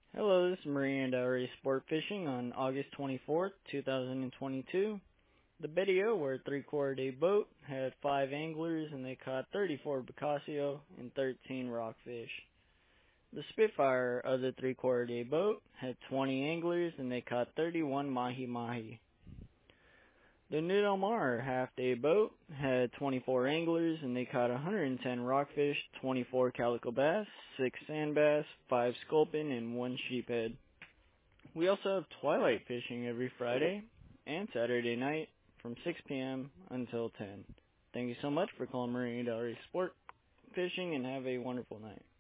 Hello, this is Maria and Diary Sport Fishing on August 24th, 2022. The video, where a three-quarter day boat, had 5 anglers and they caught 34 Bacasio and 13 rockfish. The Spitfire, other three-quarter day boat, had 20 anglers and they caught 31 mahi-mahi. The New Del Mar half-day boat had 24 anglers and they caught 110 rockfish, 24 calico bass, 6 sand bass, 5 sculpin, and 1 sheephead. We also have twilight fishing every Friday and Saturday night from 6 p.m. until 10. Thank you so much for calling Marina Del Rey Sport Fishing and have a wonderful night.